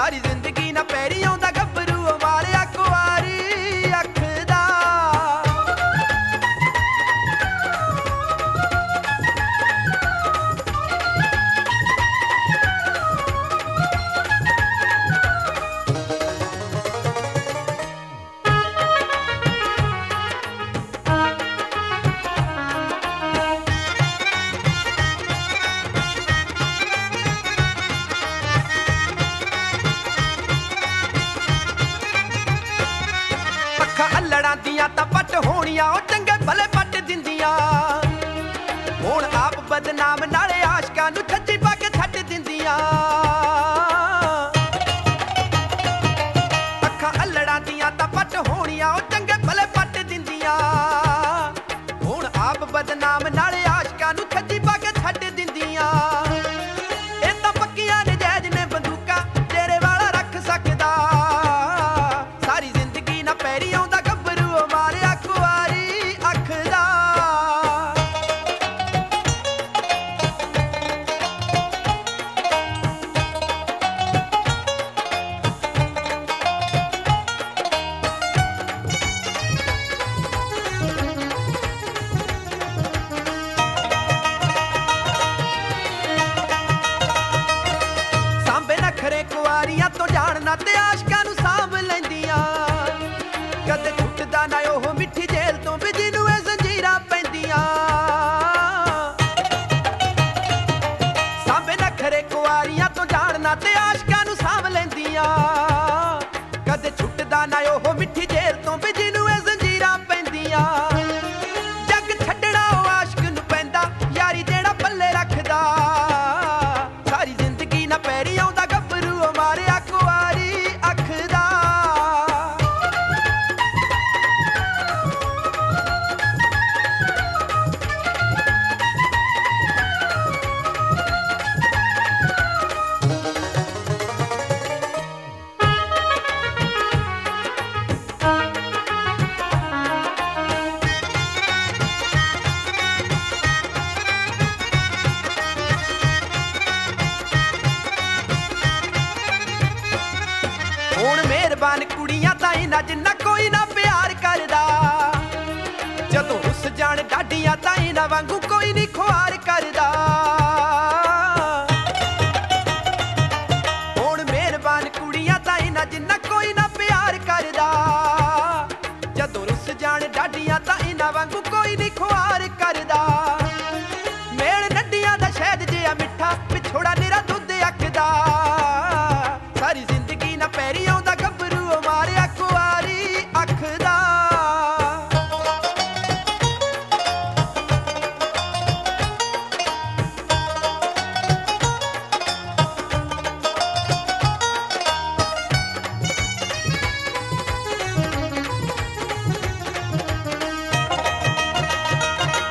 ਸਾਰੀ ਜ਼ਿੰਦਗੀ ਨਾ ਪੈਰੀ ਆਉਂਦਾ ਗੱਭਰੂ ਮਾਰਿਆ ਕੁਆਰੀ ਅੱਖ ਦਾ। ਅੱਲੜਾਂ ਦੀਆਂ ਤਾਂ ਪੱਟ ਹੋਣੀਆਂ ਉਹ ਚੰਗੇ ਭਲੇ ਪੱਟ ਦਿੰਦੀਆਂ। ਹੁਣ ਆਪ ਬਦਨਾਮ ਨਾਲੇ ਆਸ਼ਕਾਂ ਨੂੰ ਛੱਜੀ ਪਾ ਕੇ ਛੱਡ ਦਿੰਦੀਆਂ। ਅੱਖਾਂ ਅੱਲੜਾਂ ਦੀਆਂ ਤਾਂ ਪੱਟ ਹੋਣੀਆਂ ਉਹ ਚੰਗੇ ਭਲੇ ਪੱਟ ਦਿੰਦੀਆਂ। ਹੁਣ ਆਪ ਬਦਨਾਮ ਨਾਲੇ ਆਸ਼ਕਾਂ ਨੂੰ ਛੱਜੀ ਪਾ ਕੇ ਛੱਡ ਦਿੰਦੀਆਂ। ਇਹ ਤਾਂ ਪੱਕੀਆਂ ਨਜਾਇਜ਼ ਨੇ ਬੰਦੂਕਾਂ ਤੇਰੇ ਵਾਲਾ ਰੱਖ ਸਕਦਾ। ਸਾਰੀ ਜ਼ਿੰਦਗੀ ਨਾ ਪੈਰੀ ਆਉਂਦਾ ਗੱਭਰੂ ਮਾਰਿਆ ਕੁਆਰੀ ਅੱਖ ਦਾ। ਸਾਂਭੇ ਨਖਰੇ ਕੁਆਰੀਆਂ ਤੋਂ ਜਾਣਨਾ ਤੇ ਆਸ਼ਕਾਂ ਨੂੰ ਸਾਂਭ ਲੈਂਦੀਆਂ। ਕਦੇ ਛੁੱਟਦਾ ਨਾ ਉਹ ਮਿੱਠੀ ਜੇਲ੍ਹ ਤੋਂ ਵੀ ਜਿਹਨੂੰ ਇਹ ਜ਼ੰਜੀਰਾਂ ਪੈਂਦੀਆਂ। ਸਾਂਭੇ ਨਖਰੇ ਕੁਆਰੀਆਂ ਤੋਂ ਜਾਣਨਾ ਤੇ ਆਸ਼ਕਾਂ ਨੂੰ ਸਾਂਭ ਲੈਂਦੀਆਂ। ਕਦੇ ਛੁੱਟਦਾ ਨਾ ਉਹ ਮਿੱਠੀ ਜੇਲ੍ਹ ਤੋਂ ਵੀ ਜਿਹਨੂੰ ਇਹ ਜ਼ੰਜੀਰਾਂ ਪੈਂਦੀਆਂ। ਜੱਗ ਛੱਡਣਾ ਉਹ ਆਸ਼ਕ ਨੂੰ ਪੈਂਦਾ ਯਾਰੀ ਜਿਹੜਾ ਪੱਲੇ ਰੱਖਦਾ। ਸਾਰੀ ਜ਼ਿੰਦਗੀ ਨਾ ਪੈਰੀ ਆਉਂਦਾ ਗੱਭਰੂ ਮਾਰਿਆ ਕੁਆਰੀ ਅੱਖ ਦਾ। ਹੁਣ ਮਿਹਰਬਾਨ ਕੁੜੀਆਂ ਤਾਂ ਇਹਨਾਂ ਜਿੰਨਾ ਕੋਈ ਨਾ ਪਿਆਰ ਕਰਦਾ। ਜਦੋਂ ਰੁੱਸ ਜਾਣ ਡਾਡੀਆਂ ਤਾਂ ਇਹਨਾਂ ਵਾਂਗੂ ਕੋਈ ਨਹੀਂ ਖੁਆਰ ਕਰਦਾ। ਹੁਣ ਮਿਹਰਬਾਨ ਕੁੜੀਆਂ ਤਾਂ ਇਹਨਾਂ ਜਿੰਨਾ ਕੋਈ ਨਾ ਪਿਆਰ ਕਰਦਾ। ਜਦੋਂ ਰੁੱਸ ਜਾਣ ਡਾਡੀਆਂ ਤਾਂ ਇਹਨਾਂ ਵਾਂਗੂ ਕੋਈ ਨਹੀਂ ਖੁਆਰ ਕਰਦਾ। ਮੇਲ ਨੱਡੀਆਂ ਦਾ ਸ਼ਹਿਦ ਜਿਹਾ ਮਿੱਠਾ ਵਿਛੋੜਾ ਨਿਰਾ ਦੁੱਧ ਅੱਖ ਦਾ। ਸਾਰੀ ਜ਼ਿੰਦਗੀ ਨਾ ਪੈਰੀ ਆਉਂਦਾ ਗੱਭਰੂ ਮਾਰਿਆ ਕੁਆਰੀ ਅੱਖ ਦਾ।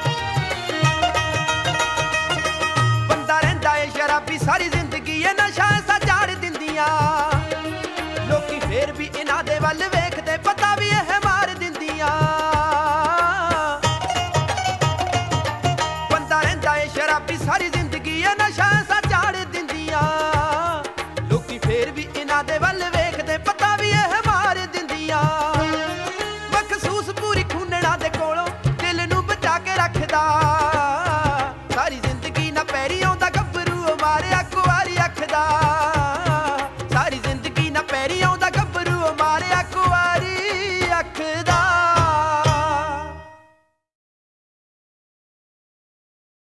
ਬੰਦਾ ਰਹਿੰਦਾ ਏ ਸ਼ਰਾਬੀ ਸਾਰੀ ਜ਼ਿੰਦਗੀ ਇਹ ਨਸ਼ਾ